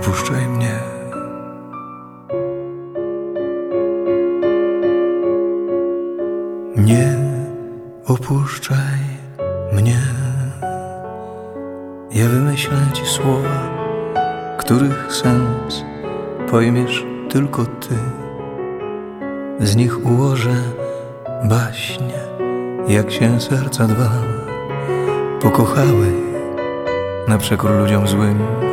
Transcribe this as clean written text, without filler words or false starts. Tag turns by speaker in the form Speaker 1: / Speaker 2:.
Speaker 1: opuszczaj mnie. Nie opuszczaj mnie. Ja wymyślę ci słowa, których sens pojmiesz tylko ty. Z nich ułożę baśnie, jak się serca dwa pokochały na przekór ludziom złym.